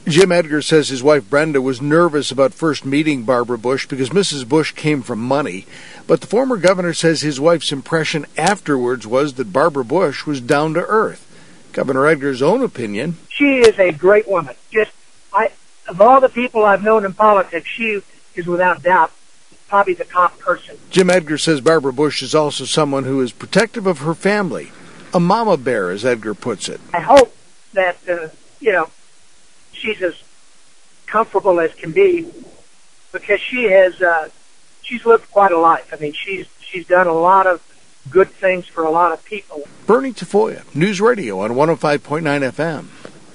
Jim Edgar says his wife Brenda was nervous about first meeting Barbara Bush because Mrs. Bush came from money. But the former governor says his wife's impression afterwards was that Barbara Bush was down to earth. Governor Edgar's own opinion: she is a great woman. Of all the people I've known in politics, she is without doubt probably the top person. Jim Edgar says Barbara Bush is also someone who is protective of her family. A mama bear, as Edgar puts it. I hope that, she's as comfortable as can be, because she's lived quite a life. I mean, she's done a lot of good things for a lot of people. Bernie Tafoya, News Radio on 105.9 FM.